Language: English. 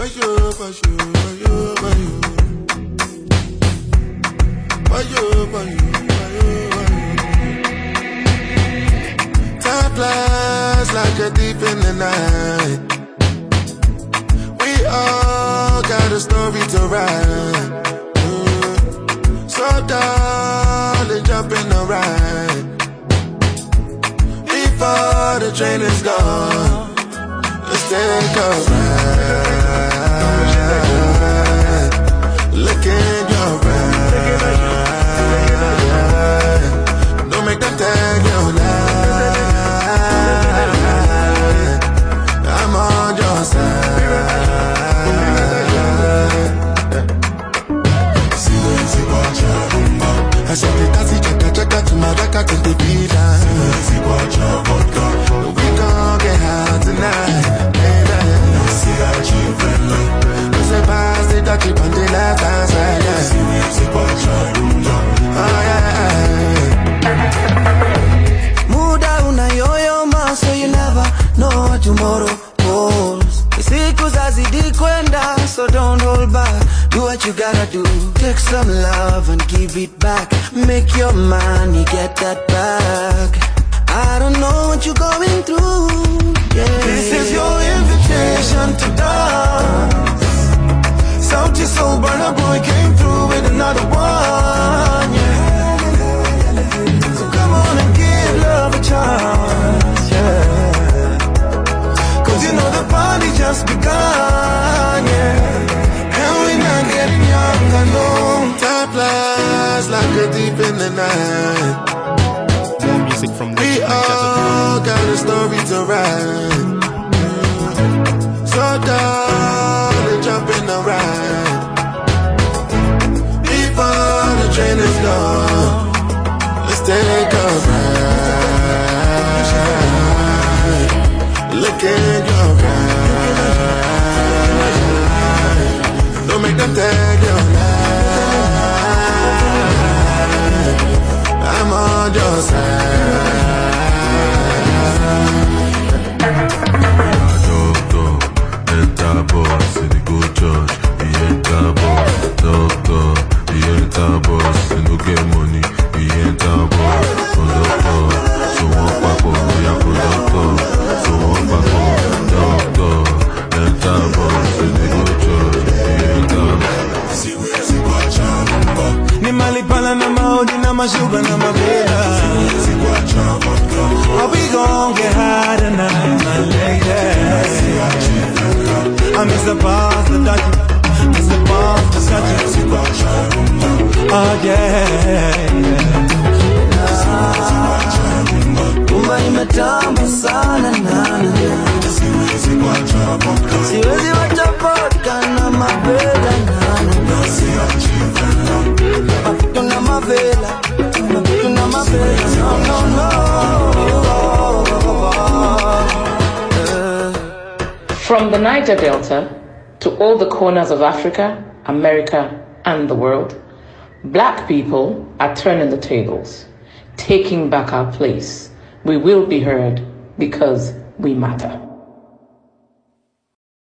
Time flies like a deep in the night. We all got a story to write. So darling, jump in the ride. Before the train is gone, let's take a ride. Look in your eyes. Don't make them tell you lie. I'm on your side. I said the taxi check to my back, I can take it down. We gon' get high tonight, baby. No se pass the ducky on the left hand side, yeah. Oh yeah. Muda una yoyoma, so you never know what tomorrow holds. Siku zazidi kwenda, so don't hold back. Do what you gotta do. Take some love and give it back. Make your money, get that back. I don't know what you're going through, yeah. This is your invitation to dance. Sauti Sol Burna Boy came through with another one, yeah. So come on and give love a chance, yeah. Cause you know the party just begun, yeah. And we're not getting younger, no. Time flies like a deep in the night. More music from We all got a story to write. So darling, jump in the ride. Before the train is gone, let's take a ride. Look in your eyes. Don't make them tell you lie. I'm on your side. Doctor, enter boss, in the good church, we enter boss. Doctor, we enter boss, we no get money, we enter boss. Conductor, so one papo, we are conductor, so one papo. Doctor, enter boss, in the good church, we enter boss. Ni malipala na maudi na mashuga na mavela. But we gon' get high tonight, my lady. I miss the boss, the dodgy. Miss the boss, the scotchy. Oh yeah. Kumba imetamba sana nana. Siwezi wacha vodka na mavela nana. Tuna mavela, tuna mavela, no, no, no. From the Niger Delta to all the corners of Africa, America, and the world, Black people are turning the tables, taking back our place. We will be heard because we matter.